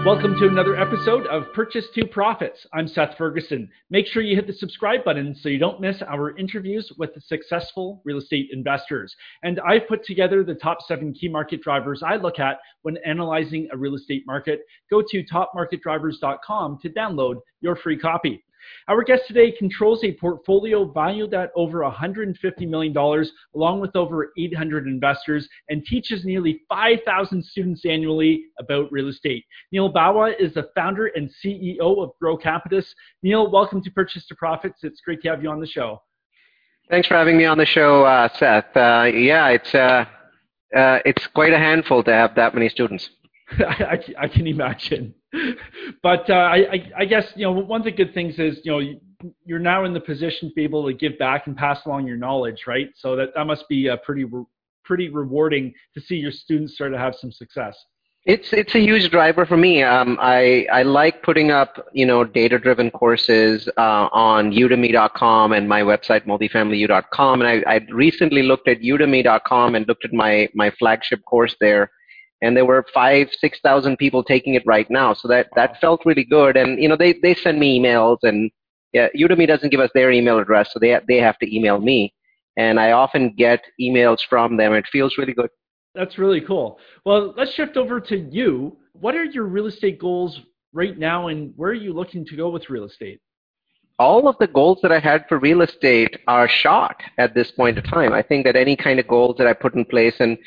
Welcome to another episode of Purchase to Profits. I'm Seth Ferguson. Make sure you hit the subscribe button so you don't miss our interviews with the successful real estate investors. And I've put together the top 7 key market drivers I look at when analyzing a real estate market. Go to topmarketdrivers.com to download your free copy. Our guest today controls a portfolio valued at over $150 million, along with over 800 investors, and teaches nearly 5,000 students annually about real estate. Neil Bawa is the founder and CEO of Grow Capitus. Neil, welcome to Purchase to Profits. It's great to have you on the show. Thanks for having me on the show, Seth. It's quite a handful to have that many students. I can imagine. But I guess, one of the good things is, you're now in the position to be able to give back and pass along your knowledge, right? So that must be pretty rewarding to see your students start to have some success. It's a huge driver for me. I like putting up, data-driven courses on udemy.com and my website, multifamilyu.com. And I recently looked at udemy.com and looked at my flagship course there. And there were 5,000-6,000 people taking it right now. So that felt really good. And, they send me emails, and Udemy doesn't give us their email address, so they have to email me. And I often get emails from them. It feels really good. That's really cool. Well, let's shift over to you. What are your real estate goals right now, and where are you looking to go with real estate? All of the goals that I had for real estate are shot at this point in time. I think that any kind of goals that I put in place, and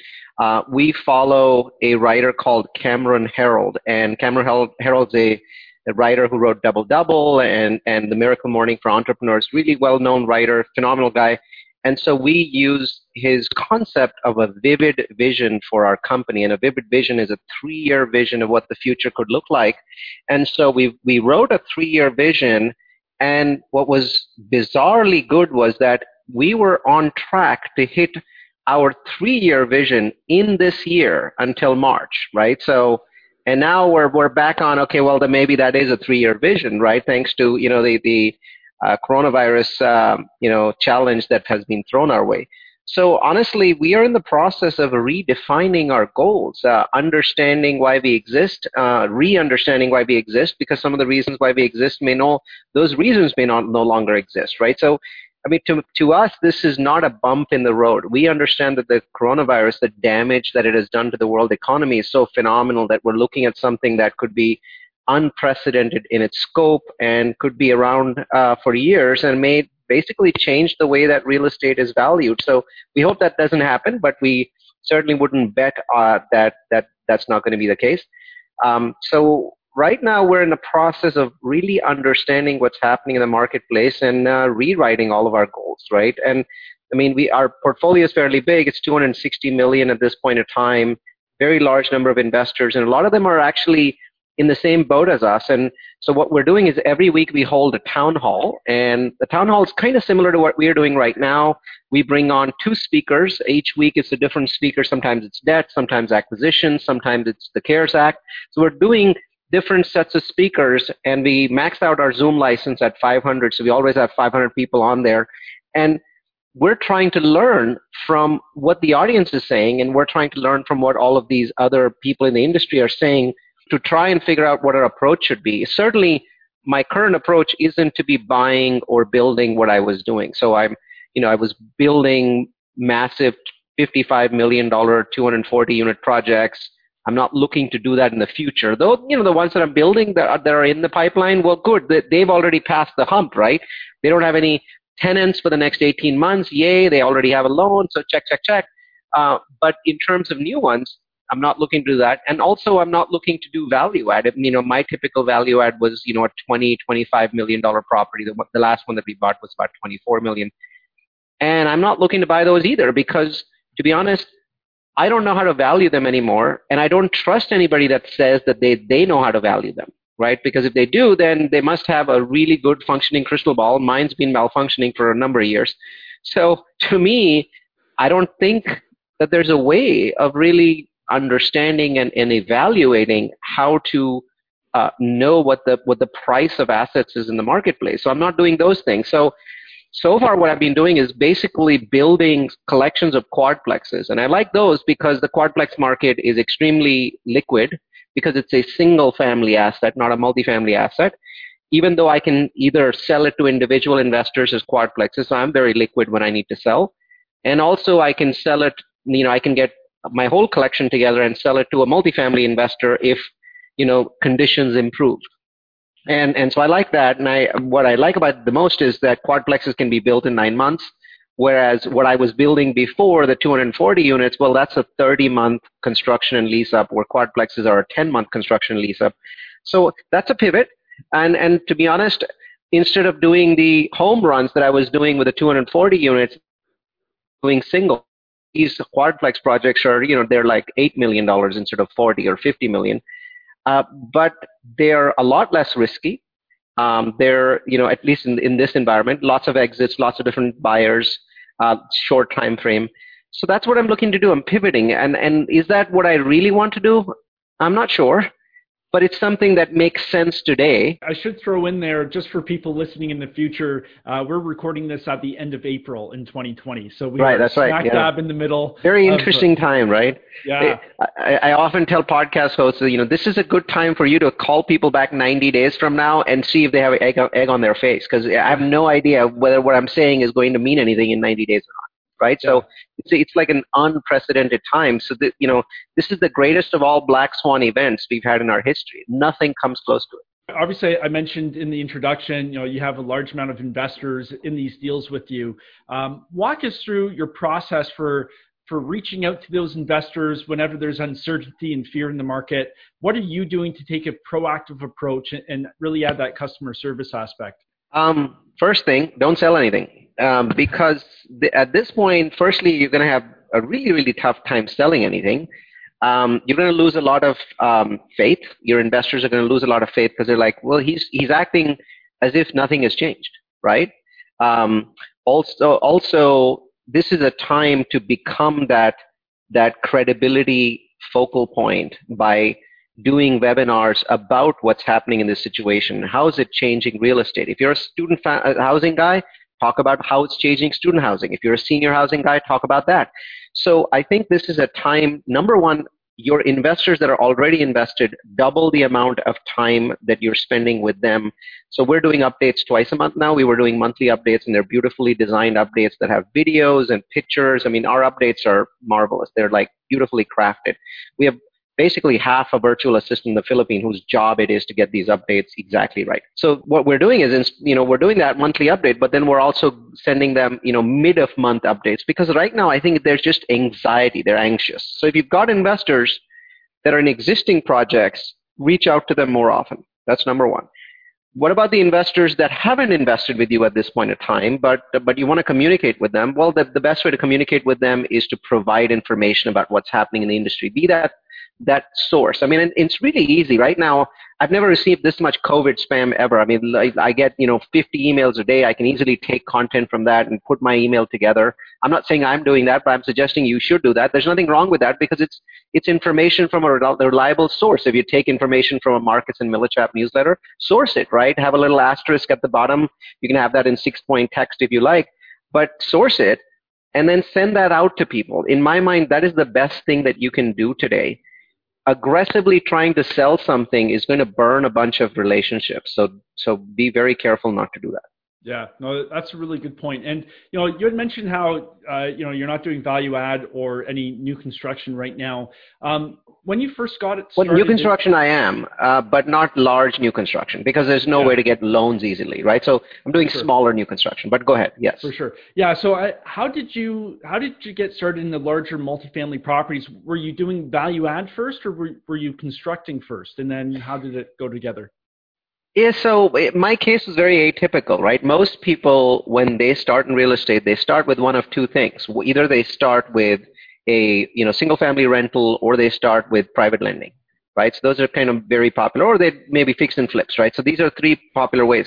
we follow a writer called Cameron Herold, and Cameron Herold's a writer who wrote Double Double and The Miracle Morning for Entrepreneurs, really well-known writer, phenomenal guy. And so we use his concept of a vivid vision for our company, and a vivid vision is a 3-year vision of what the future could look like. And so we wrote a 3-year vision, and what was bizarrely good was that we were on track to hit our 3-year vision in this year until March, right? So, and now we're back on, okay, well, then maybe that is a 3-year vision, right? Thanks to, the coronavirus, challenge that has been thrown our way. So honestly, we are in the process of redefining our goals, understanding why we exist, re-understanding why we exist, because some of the reasons why we exist those reasons may no longer exist, right? So, to us, this is not a bump in the road. We understand that the coronavirus, the damage that it has done to the world economy is so phenomenal that we're looking at something that could be unprecedented in its scope and could be around for years and may basically change the way that real estate is valued. So we hope that doesn't happen, but we certainly wouldn't bet that that's not going to be the case. So right now we're in the process of really understanding what's happening in the marketplace and rewriting all of our goals, right? And our portfolio is fairly big. It's $260 million at this point in time, very large number of investors, and a lot of them are actually in the same boat as us. And so what we're doing is every week we hold a town hall, and the town hall is kind of similar to what we are doing right now. We bring on 2 speakers. Each week it's a different speaker. Sometimes it's debt, sometimes acquisition, sometimes it's the CARES Act. So we're doing different sets of speakers, and we maxed out our Zoom license at 500. So we always have 500 people on there. And we're trying to learn from what the audience is saying, and we're trying to learn from what all of these other people in the industry are saying, to try and figure out what our approach should be. Certainly, my current approach isn't to be buying or building what I was doing. So I was building massive $55 million, 240-unit projects. I'm not looking to do that in the future. Though, the ones that I'm building that are in the pipeline, well, good. They've already passed the hump, right? They don't have any tenants for the next 18 months. Yay, they already have a loan, so check. But in terms of new ones, I'm not looking to do that. And also, I'm not looking to do value add. My typical value add was, a $20-25 million property. The last one that we bought was about $24 million. And I'm not looking to buy those either because, to be honest, I don't know how to value them anymore. And I don't trust anybody that says that they know how to value them, right? Because if they do, then they must have a really good functioning crystal ball. Mine's been malfunctioning for a number of years. So to me, I don't think that there's a way of really understanding and evaluating how to know what the price of assets is in the marketplace. So I'm not doing those things. So far what I've been doing is basically building collections of quadplexes. And I like those because the quadplex market is extremely liquid because it's a single family asset, not a multifamily asset, even though I can either sell it to individual investors as quadplexes, so I'm very liquid when I need to sell. And also I can sell it, I can get my whole collection together and sell it to a multifamily investor if, conditions improve. And so I like that. And what I like about it the most is that quadplexes can be built in 9 months, whereas what I was building before, the 240 units, well, that's a 30-month construction and lease up, where quadplexes are a 10-month construction and lease up. So that's a pivot. And to be honest, instead of doing the home runs that I was doing with the 240 units, doing single, these quadplex projects are, they're like $8 million instead of 40 or 50 million. But they're a lot less risky. They're, at least in this environment, lots of exits, lots of different buyers, short time frame. So that's what I'm looking to do. I'm pivoting. And is that what I really want to do? I'm not sure. But it's something that makes sense today. I should throw in there, just for people listening in the future, we're recording this at the end of April in 2020. So we are smack dab in the middle. Very interesting time, right? Yeah. I often tell podcast hosts, this is a good time for you to call people back 90 days from now and see if they have egg on their face, because I have no idea whether what I'm saying is going to mean anything in 90 days or not. Right? Yeah. So it's like an unprecedented time. So this is the greatest of all black swan events we've had in our history. Nothing comes close to it. Obviously, I mentioned in the introduction, you have a large amount of investors in these deals with you. Walk us through your process for reaching out to those investors whenever there's uncertainty and fear in the market. What are you doing to take a proactive approach and really add that customer service aspect? First thing, don't sell anything. Because at this point, firstly, you're going to have a really, really tough time selling anything. You're going to lose a lot of faith. Your investors are going to lose a lot of faith because they're like, well, he's acting as if nothing has changed, right? Also, this is a time to become that credibility focal point by doing webinars about what's happening in this situation. How is it changing real estate? If you're a student housing guy, talk about how it's changing student housing. If you're a senior housing guy, talk about that. So I think this is a time, number one, your investors that are already invested, double the amount of time that you're spending with them. So we're doing updates twice a month now. We were doing monthly updates, and they're beautifully designed updates that have videos and pictures. I mean, our updates are marvelous. They're like beautifully crafted. We have basically half a virtual assistant in the Philippines whose job it is to get these updates exactly right. So what we're doing is, we're doing that monthly update, but then we're also sending them, mid of month updates, because right now I think there's just anxiety. They're anxious. So if you've got investors that are in existing projects, reach out to them more often. That's number one. What about the investors that haven't invested with you at this point in time, but you want to communicate with them? Well, the best way to communicate with them is to provide information about what's happening in the industry. Be that source. I mean, it's really easy. Right now, I've never received this much COVID spam ever. I mean, I get, 50 emails a day. I can easily take content from that and put my email together. I'm not saying I'm doing that, but I'm suggesting you should do that. There's nothing wrong with that, because it's information from a reliable source. If you take information from a Markets and Millichap newsletter, source it, right? Have a little asterisk at the bottom. You can have that in 6-point text if you like, but source it and then send that out to people. In my mind, that is the best thing that you can do today. Aggressively trying to sell something is going to burn a bunch of relationships. So be very careful not to do that. Yeah, no, that's a really good point. And, you had mentioned how, you're not doing value add or any new construction right now. When you first got it started... Well, new construction I am, but not large new construction, because there's no way to get loans easily, right? So I'm doing smaller new construction, but go ahead. Yes. For sure. Yeah. So how did you get started in the larger multifamily properties? Were you doing value add first, or were you constructing first? And then how did it go together? Yeah, so my case was very atypical, right? Most people, when they start in real estate, they start with one of two things. Either they start with a single-family rental, or they start with private lending, right? So those are kind of very popular, or they maybe fix and flips, right? So these are three popular ways.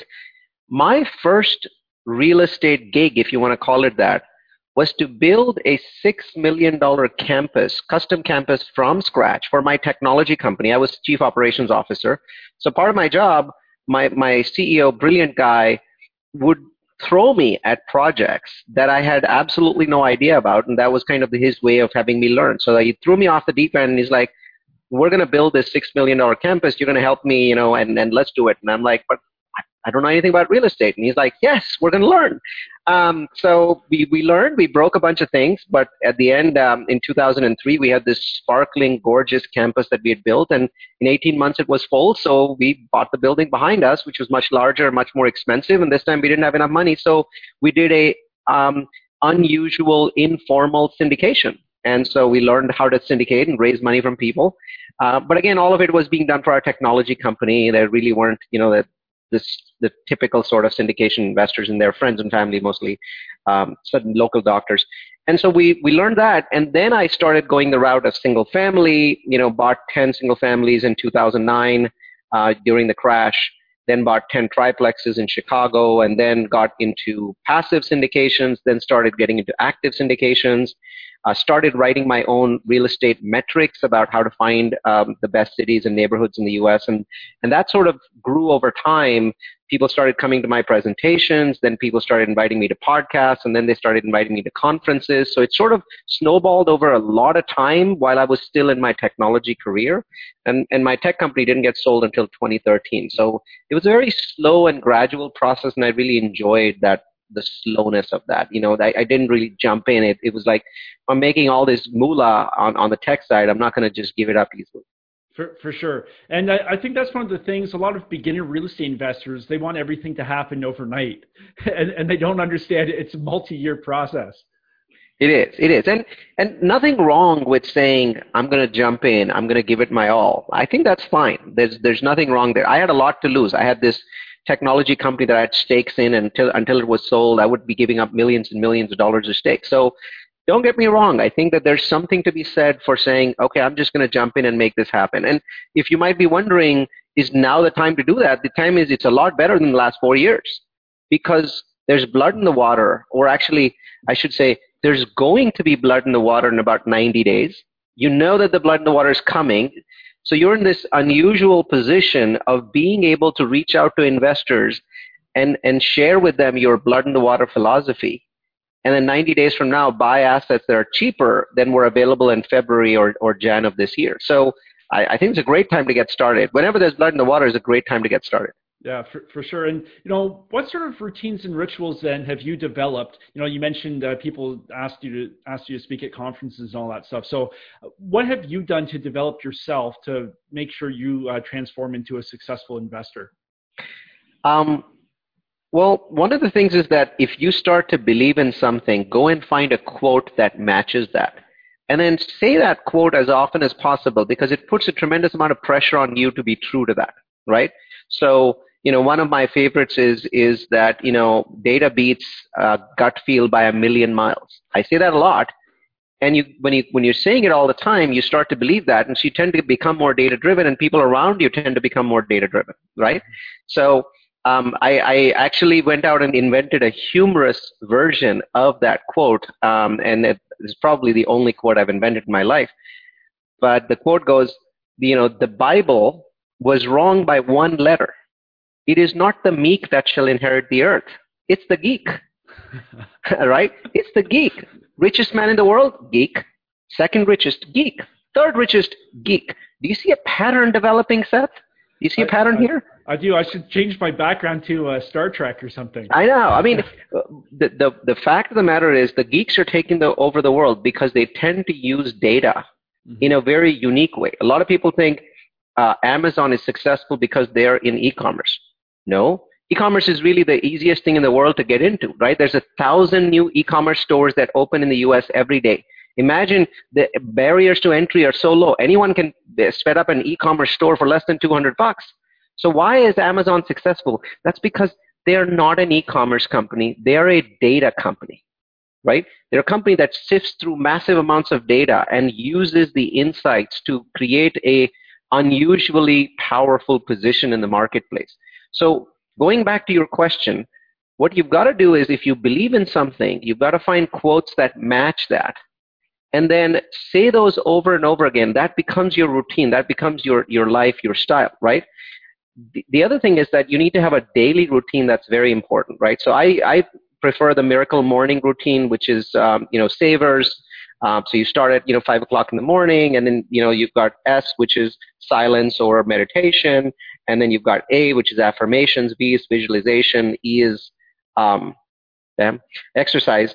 My first real estate gig, if you want to call it that, was to build a $6 million campus, custom campus from scratch for my technology company. I was chief operations officer. So part of my job, my CEO, brilliant guy, would throw me at projects that I had absolutely no idea about, and that was kind of his way of having me learn. So he threw me off the deep end, and he's like, we're going to build this $6 million campus. You're going to help me, and let's do it. And I'm like, but I don't know anything about real estate. And he's like, yes, we're going to learn. So we learned, we broke a bunch of things, but at the end, in 2003, we had this sparkling, gorgeous campus that we had built, and in 18 months it was full, so we bought the building behind us, which was much larger, much more expensive, and this time we didn't have enough money, so we did a unusual, informal syndication. And so we learned how to syndicate and raise money from people. But again, all of it was being done for our technology company. There really weren't, the typical sort of syndication investors and their friends and family, mostly certain local doctors. And so we learned that. And then I started going the route of single family, bought 10 single families in 2009 during the crash, then bought 10 triplexes in Chicago, and then got into passive syndications, then started getting into active syndications. Started writing my own real estate metrics about how to find the best cities and neighborhoods in the U.S. And that sort of grew over time. People started coming to my presentations. Then people started inviting me to podcasts. And then they started inviting me to conferences. So it sort of snowballed over a lot of time while I was still in my technology career. And my tech company didn't get sold until 2013. So it was a very slow and gradual process. And I really enjoyed the slowness of that. I didn't really jump in. It was like, I'm making all this moolah on the tech side. I'm not going to just give it up easily. For sure. And I think that's one of the things, a lot of beginner real estate investors, they want everything to happen overnight. And they don't understand it's a multi-year process. It is. And nothing wrong with saying, I'm going to jump in, I'm going to give it my all. I think that's fine. There's nothing wrong there. I had a lot to lose. I had this technology company that I had stakes in, and until it was sold, I would be giving up millions and millions of dollars of stakes. So don't get me wrong. I think that there's something to be said for saying, okay, I'm just going to jump in and make this happen. And if you might be wondering, is now the time to do that? The time is, it's a lot better than the last 4 years, because there's blood in the water, or actually, I should say, there's going to be blood in the water in about 90 days. You know that the blood in the water is coming. So you're in this unusual position of being able to reach out to investors and share with them your blood in the water philosophy. And then 90 days from now, buy assets that are cheaper than were available in February or Jan of this year. So I think it's a great time to get started. Whenever there's blood in the water, is a great time to get started. Yeah, for sure. And, what sort of routines and rituals then have you developed? You mentioned people asked you to speak at conferences and all that stuff. So what have you done to develop yourself to make sure you transform into a successful investor? Well, one of the things is that if you start to believe in something, go and find a quote that matches that. And then say that quote as often as possible, because it puts a tremendous amount of pressure on you to be true to that, right? So, one of my favorites is that, data beats gut feel by a million miles. I say that a lot. And when you're saying it all the time, you start to believe that. And so you tend to become more data driven, and people around you tend to become more data driven, right? So I actually went out and invented a humorous version of that quote. And it is probably the only quote I've invented in my life. But the quote goes, the Bible was wrong by one letter. It is not the meek that shall inherit the earth. It's the geek. Right? It's the geek. Richest man in the world? Geek. Second richest? Geek. Third richest? Geek. Do you see a pattern developing, Seth? Do you see a pattern here? I do. I should change my background to Star Trek or something. I know. I mean, the fact of the matter is the geeks are taking over the world because they tend to use data in a very unique way. A lot of people think Amazon is successful because they're in e-commerce. No, e-commerce is really the easiest thing in the world to get into, right? There's 1,000 new e-commerce stores that open in the U.S. every day. Imagine the barriers to entry are so low. Anyone can set up an e-commerce store for less than $200. So why is Amazon successful? That's because they're not an e-commerce company. They're a data company, right? They're a company that sifts through massive amounts of data and uses the insights to create a unusually powerful position in the marketplace. So going back to your question, what you've got to do is if you believe in something, you've got to find quotes that match that. And then say those over and over again. That becomes your routine. That becomes your life, your style, right? The other thing is that you need to have a daily routine that's very important, right? So I prefer the Miracle Morning routine, which is, savers, So you start at 5 o'clock in the morning, and then you've got S, which is silence or meditation, and then you've got A, which is affirmations, V is visualization, E is exercise,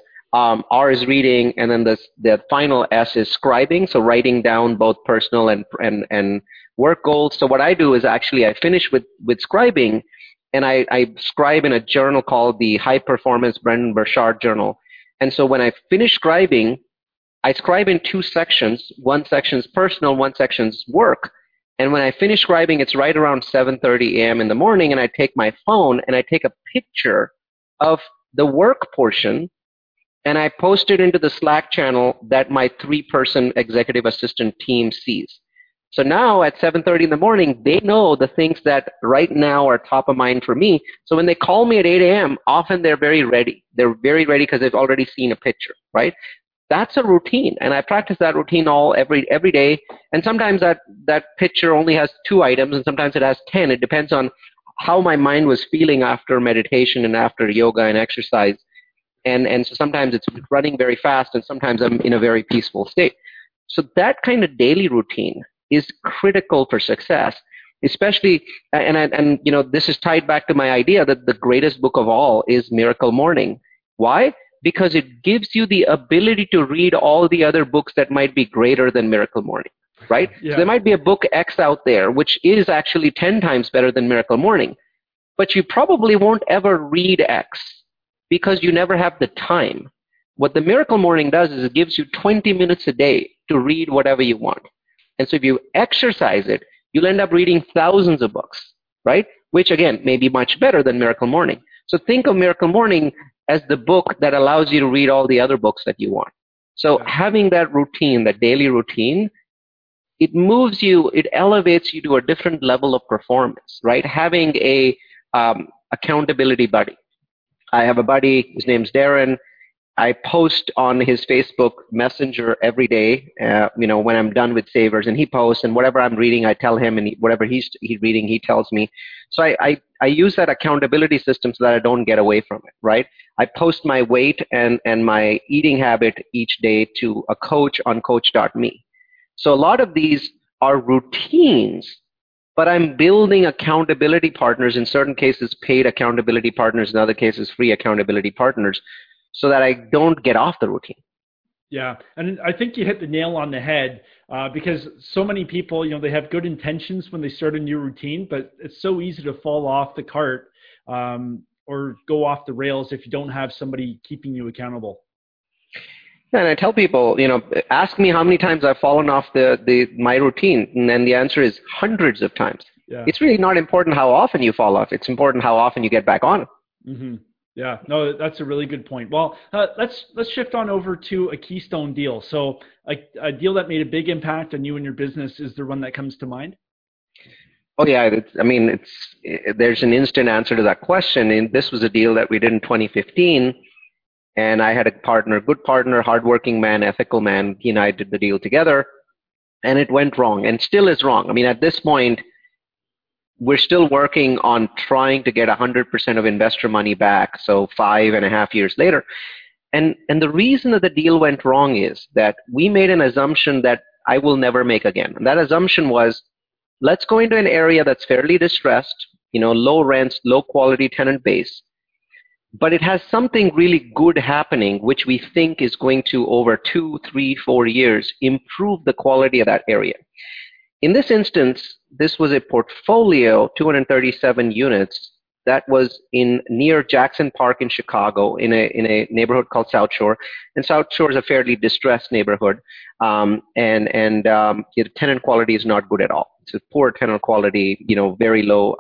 R is reading, and then the final S is scribing, so writing down both personal and work goals. So what I do is actually I finish with scribing, and I scribe in a journal called the High Performance Brendan Burchard Journal. And so when I finish scribing, I scribe in 2 sections. One section is personal, one section is work. And when I finish scribing, it's right around 7:30 a.m. in the morning, and I take my phone and I take a picture of the work portion, and I post it into the Slack channel that my 3-person executive assistant team sees. So now at 7:30 in the morning, they know the things that right now are top of mind for me. So when they call me at 8 a.m., often they're very ready. They're very ready because they've already seen a picture, right? That's a routine, and I practice that routine every day. And sometimes that picture only has 2 items, and sometimes it has 10. It depends on how my mind was feeling after meditation and after yoga and exercise. And so sometimes it's running very fast, and sometimes I'm in a very peaceful state. So that kind of daily routine is critical for success, especially, and this is tied back to my idea that the greatest book of all is Miracle Morning. Why? Because it gives you the ability to read all the other books that might be greater than Miracle Morning, right? Yeah. So there might be a book X out there, which is actually 10 times better than Miracle Morning, but you probably won't ever read X because you never have the time. What the Miracle Morning does is it gives you 20 minutes a day to read whatever you want. And so if you exercise it, you'll end up reading thousands of books, right? Which again, may be much better than Miracle Morning. So think of Miracle Morning as the book that allows you to read all the other books that you want. So having that routine, that daily routine, it moves you, it elevates you to a different level of performance, right? Having a accountability buddy. I have a buddy, his name's Darren. I post on his Facebook Messenger every day, when I'm done with Savers, and he posts, and whatever I'm reading, I tell him, and whatever he's reading, he tells me. So I use that accountability system so that I don't get away from it, right? I post my weight and my eating habit each day to a coach on coach.me. So a lot of these are routines, but I'm building accountability partners, in certain cases paid accountability partners, in other cases free accountability partners, so that I don't get off the routine. Yeah, and I think you hit the nail on the head because so many people, they have good intentions when they start a new routine, but it's so easy to fall off the cart or go off the rails if you don't have somebody keeping you accountable. And I tell people, ask me how many times I've fallen off my routine, and then the answer is hundreds of times. Yeah. It's really not important how often you fall off. It's important how often you get back on it. Mm-hmm. Yeah, no, that's a really good point. Well, let's shift on over to a keystone deal. So a deal that made a big impact on you and your business, is there one that comes to mind? Oh yeah, there's an instant answer to that question. And this was a deal that we did in 2015, and I had a partner, good partner, hardworking man, ethical man. He and I did the deal together, and it went wrong, and still is wrong. I mean, at this point, we're still working on trying to get 100% of investor money back, so 5.5 years later. And the reason that the deal went wrong is that we made an assumption that I will never make again. And that assumption was, let's go into an area that's fairly distressed, low rents, low quality tenant base, but it has something really good happening, which we think is going to, over 2, 3, 4 years, improve the quality of that area. In this instance, this was a portfolio, 237 units, that was near Jackson Park in Chicago, in a neighborhood called South Shore. And South Shore is a fairly distressed neighborhood, and the tenant quality is not good at all. It's a poor tenant quality, very low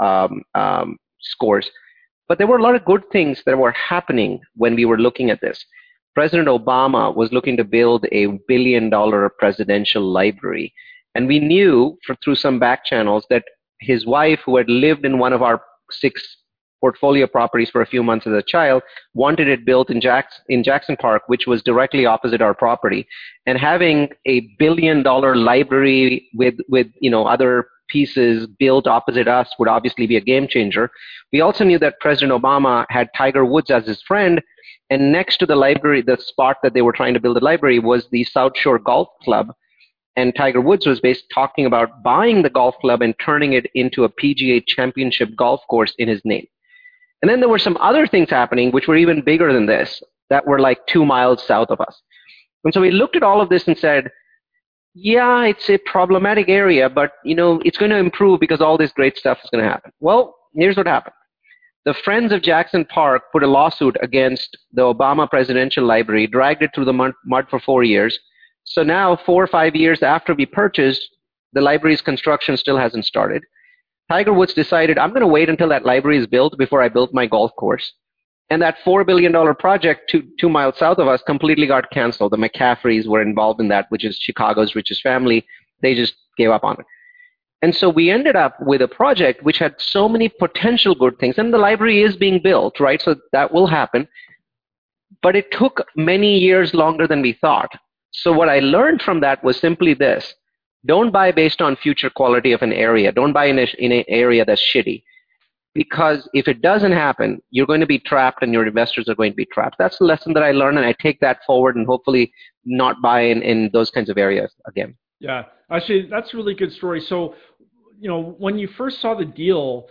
scores. But there were a lot of good things that were happening when we were looking at this. President Obama was looking to build a $1 billion presidential library. And we knew through some back channels that his wife, who had lived in one of our 6 portfolio properties for a few months as a child, wanted it built in Jackson Park, which was directly opposite our property. And having a $1 billion library with other pieces built opposite us would obviously be a game changer. We also knew that President Obama had Tiger Woods as his friend, And next to the library, the spot that they were trying to build a library was the South Shore Golf Club. And Tiger Woods was talking about buying the golf club and turning it into a PGA Championship golf course in his name. And then there were some other things happening which were even bigger than this, that were like 2 miles south of us. And so we looked at all of this and said, yeah, it's a problematic area, but it's going to improve because all this great stuff is going to happen. Well, here's what happened. The Friends of Jackson Park put a lawsuit against the Obama Presidential Library, dragged it through the mud for 4 years. So now, 4 or 5 years after we purchased, the library's construction still hasn't started. Tiger Woods decided, I'm going to wait until that library is built before I build my golf course. And that $4 billion project 2 miles south of us completely got canceled. The McCaffreys were involved in that, which is Chicago's richest family. They just gave up on it. And so we ended up with a project which had so many potential good things. And the library is being built, right? So that will happen. But it took many years longer than we thought. So what I learned from that was simply this. Don't buy based on future quality of an area. Don't buy in an area that's shitty. Because if it doesn't happen, you're going to be trapped and your investors are going to be trapped. That's the lesson that I learned, and I take that forward and hopefully not buy in those kinds of areas again. Yeah, actually, that's a really good story. So, when you first saw the deal,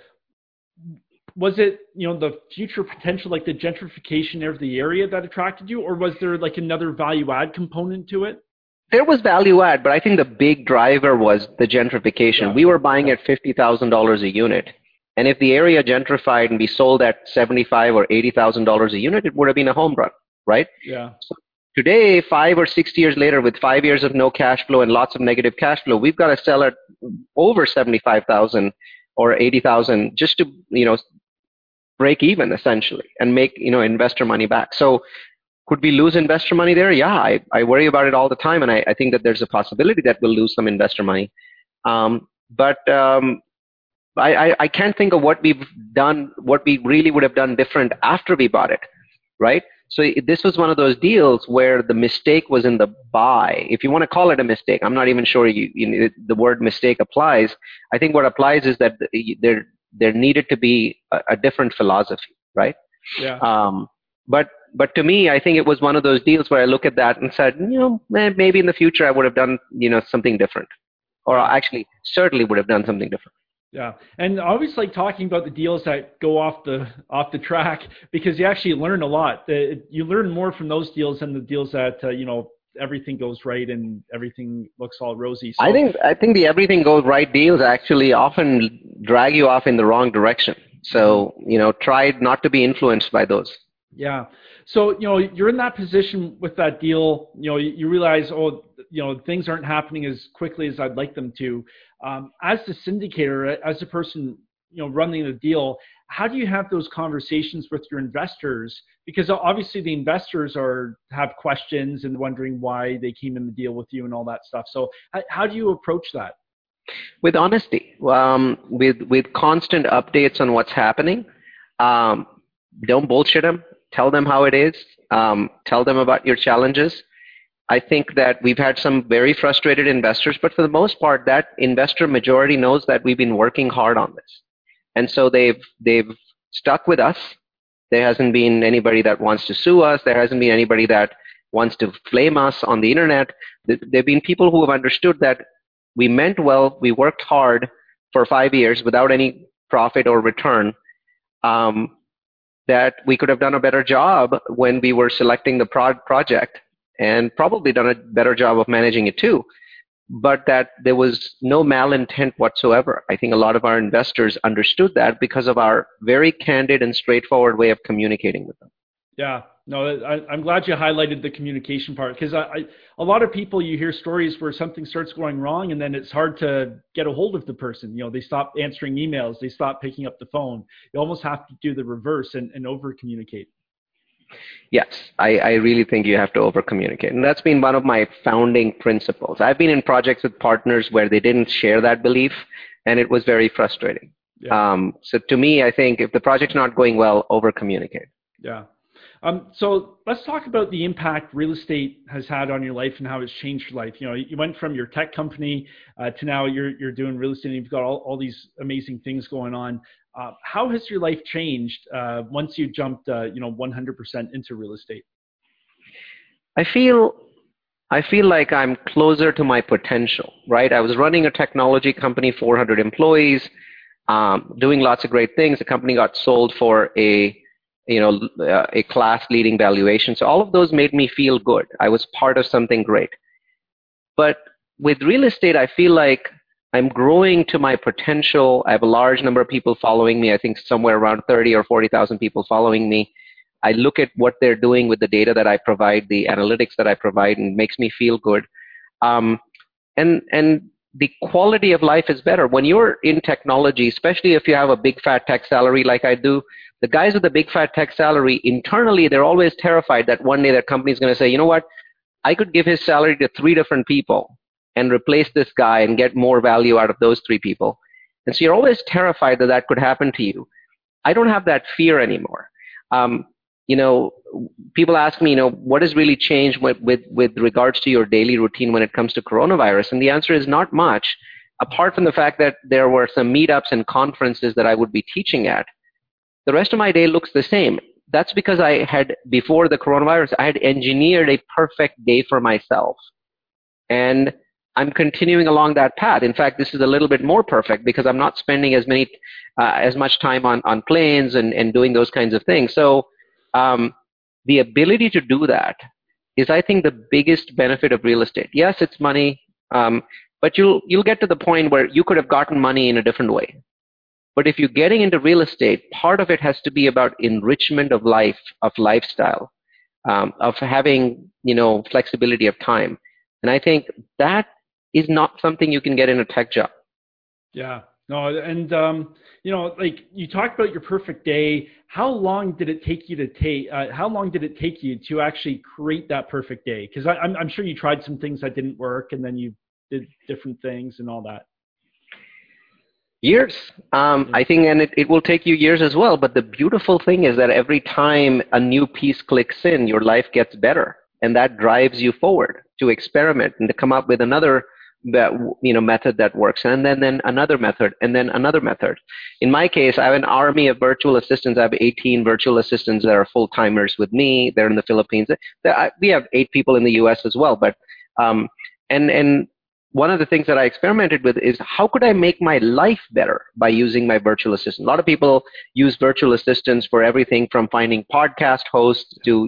was it, the future potential, like the gentrification of the area that attracted you, or was there like another value add component to it? There was value add, but I think the big driver was the gentrification. Yeah. We were buying at $50,000 a unit. And if the area gentrified and we sold at $75,000 or $80,000 a unit, it would have been a home run, right? Yeah. So today, 5 or 6 years later, with 5 years of no cash flow and lots of negative cash flow, we've got to sell at over $75,000 or $80,000 just to, break even essentially and make, investor money back. So could we lose investor money there? Yeah, I worry about it all the time, and I think that there's a possibility that we'll lose some investor money. I can't think of what we've done, what we really would have done different after we bought it, right? So this was one of those deals where the mistake was in the buy. If you want to call it a mistake, I'm not even sure the word mistake applies. I think what applies is that there needed to be a different philosophy, right? Yeah. But to me, I think it was one of those deals where I look at that and said, maybe in the future I would have done, something different, or actually certainly would have done something different. Yeah, and I always like talking about the deals that go off the track because you actually learn a lot. You learn more from those deals than the deals that everything goes right and everything looks all rosy. So, I think the everything goes right deals actually often drag you off in the wrong direction. So try not to be influenced by those. Yeah. So, you're in that position with that deal, you realize, things aren't happening as quickly as I'd like them to. As the syndicator, as the person, running the deal, how do you have those conversations with your investors? Because obviously the investors have questions and wondering why they came in the deal with you and all that stuff. So how do you approach that? With honesty, with constant updates on what's happening. Don't bullshit them. Tell them how it is. Tell them about your challenges. I think that we've had some very frustrated investors, but for the most part, that investor majority knows that we've been working hard on this. And so they've stuck with us. There hasn't been anybody that wants to sue us. There hasn't been anybody that wants to flame us on the internet. There have been people who have understood that we meant well, we worked hard for 5 years without any profit or return, that we could have done a better job when we were selecting the project and probably done a better job of managing it too, but that there was no malintent whatsoever. I think a lot of our investors understood that because of our very candid and straightforward way of communicating with them. Yeah, no, I'm glad you highlighted the communication part because a lot of people, you hear stories where something starts going wrong and then it's hard to get a hold of the person. They stop answering emails, they stop picking up the phone. You almost have to do the reverse and over communicate. Yes, I really think you have to over communicate. And that's been one of my founding principles. I've been in projects with partners where they didn't share that belief and it was very frustrating. Yeah. So to me, I think if the project's not going well, over communicate. Yeah. So let's talk about the impact real estate has had on your life and how it's changed your life. You went from your tech company to now you're doing real estate and you've got all these amazing things going on. How has your life changed once you jumped, 100% into real estate? I feel I feel like I'm closer to my potential, right? I was running a technology company, 400 employees, doing lots of great things. The company got sold for a class-leading valuation. So all of those made me feel good. I was part of something great. But with real estate, I feel like I'm growing to my potential. I have a large number of people following me. I think somewhere around 30 or 40,000 people following me. I look at what they're doing with the data that I provide, the analytics that I provide, and it makes me feel good. And the quality of life is better. When you're in technology, especially if you have a big fat tech salary like I do, the guys with the big fat tech salary, internally, they're always terrified that one day that company is going to say, you know what, I could give his salary to 3 different people and replace this guy and get more value out of those 3 people. And so you're always terrified that that could happen to you. I don't have that fear anymore. People ask me, what has really changed with regards to your daily routine when it comes to coronavirus? And the answer is not much, apart from the fact that there were some meetups and conferences that I would be teaching at. The rest of my day looks the same. That's because before the coronavirus, I had engineered a perfect day for myself. And I'm continuing along that path. In fact, this is a little bit more perfect because I'm not spending as much time on planes and doing those kinds of things. So the ability to do that is, I think, the biggest benefit of real estate. Yes, it's money, but you'll get to the point where you could have gotten money in a different way. But if you're getting into real estate, part of it has to be about enrichment of life, of lifestyle, of having, flexibility of time. And I think that is not something you can get in a tech job. Yeah. No, and like you talked about your perfect day. How long did it take you to actually create that perfect day? Because I'm sure you tried some things that didn't work, and then you did different things and all that. Years. I think, and it will take you years as well. But the beautiful thing is that every time a new piece clicks in, your life gets better, and that drives you forward to experiment and to come up with another method that works, and then another method, and then another method. In my case, I have an army of virtual assistants. I have 18 virtual assistants that are full-timers with me. They're in the Philippines. We have 8 people in the U.S. as well. But and one of the things that I experimented with is, how could I make my life better by using my virtual assistant? A lot of people use virtual assistants for everything from finding podcast hosts to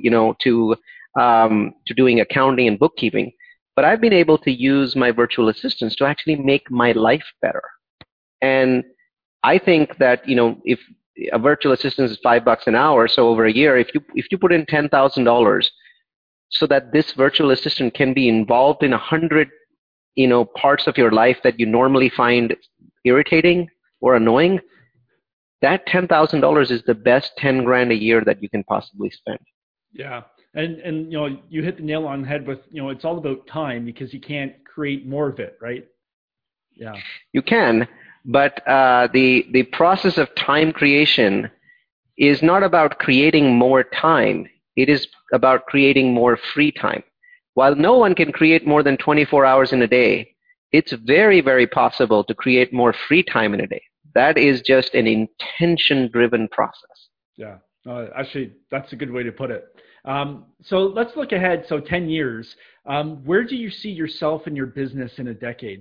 doing accounting and bookkeeping. But I've been able to use my virtual assistants to actually make my life better. And I think that, if a virtual assistant is $5 an hour, so over a year, if you put in $10,000 so that this virtual assistant can be involved in 100, parts of your life that you normally find irritating or annoying, that $10,000 is the best 10 grand a year that you can possibly spend. Yeah. And you hit the nail on the head with, it's all about time, because you can't create more of it, right? Yeah. You can, but the process of time creation is not about creating more time. It is about creating more free time. While no one can create more than 24 hours in a day, it's very, very possible to create more free time in a day. That is just an intention-driven process. Yeah. Actually, that's a good way to put it. So let's look ahead. So 10 years, where do you see yourself and your business in a decade?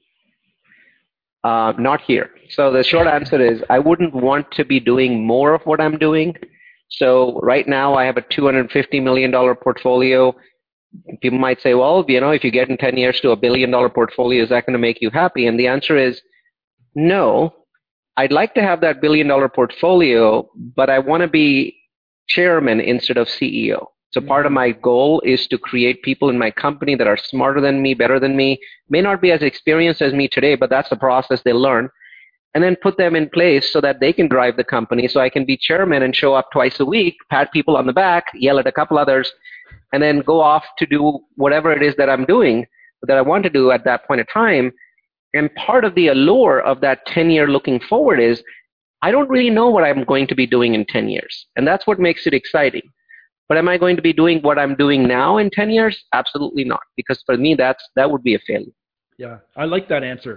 Not here. So the short answer is, I wouldn't want to be doing more of what I'm doing. So right now I have a $250 million portfolio. People might say, well, if you get in 10 years to $1 billion portfolio, is that going to make you happy? And the answer is no. I'd like to have that $1 billion portfolio, but I want to be chairman instead of CEO. So part of my goal is to create people in my company that are smarter than me, better than me, may not be as experienced as me today, but that's the process they learn, and then put them in place so that they can drive the company, so I can be chairman and show up twice a week, pat people on the back, yell at a couple others, and then go off to do whatever it is that I'm doing, that I want to do at that point in time. And part of the allure of that 10-year looking forward is, I don't really know what I'm going to be doing in 10 years. And that's what makes it exciting. But am I going to be doing what I'm doing now in 10 years? Absolutely not. Because for me, that would be a failure. Yeah, I like that answer.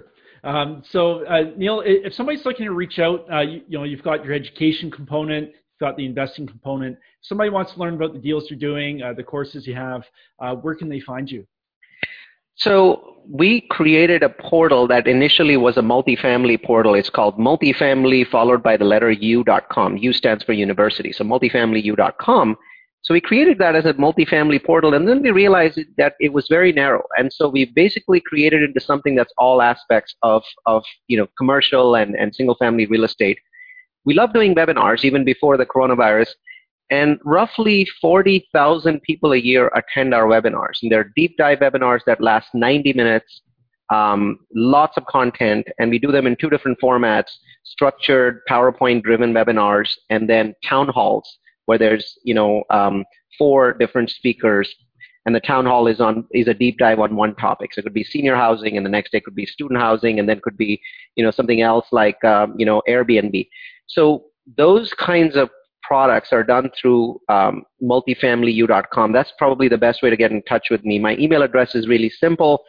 Neil, if somebody's looking to reach out, you've got your education component, you've got the investing component. If somebody wants to learn about the deals you're doing, the courses you have, where can they find you? So we created a portal that initially was a multifamily portal. It's called multifamily followed by the letter U.com. U stands for university. So multifamilyu.com. So we created that as a multifamily portal, and then we realized that it was very narrow. And so we basically created it into something that's all aspects of commercial and single family real estate. We love doing webinars even before the coronavirus. And roughly 40,000 people a year attend our webinars. And they're deep dive webinars that last 90 minutes, lots of content, and we do them in two different formats: structured PowerPoint-driven webinars, and then town halls, where there's 4 different speakers, and the town hall is a deep dive on one topic. So it could be senior housing, and the next day could be student housing, and then could be something else like Airbnb. So those kinds of products are done through multifamilyu.com. That's probably the best way to get in touch with me. My email address is really simple,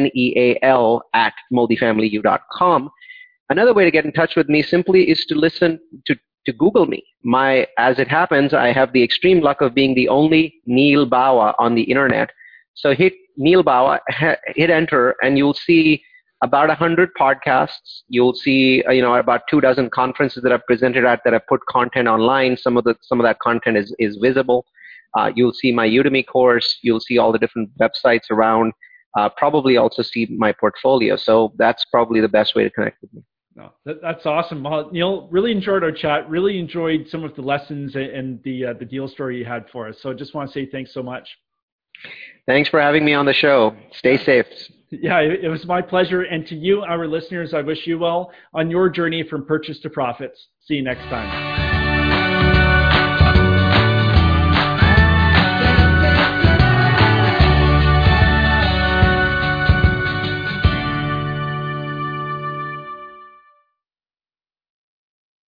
neal@multifamilyu.com. Another way to get in touch with me simply is to listen to Google me. As it happens, I have the extreme luck of being the only Neil Bawa on the internet. So hit Neil Bawa, hit enter, and you'll see about 100 podcasts. You'll see about 24 conferences that I've presented at, that I've put content online. Some of that content is visible. You'll see my Udemy course. You'll see all the different websites around. Probably also see my portfolio. So that's probably the best way to connect with me. No, that's awesome. Well, Neil, really enjoyed our chat. Really enjoyed some of the lessons and the deal story you had for us. So just want to say thanks so much. Thanks for having me on the show. Stay safe. Yeah, it was my pleasure. And to you, our listeners, I wish you well on your journey from purchase to profits. See you next time.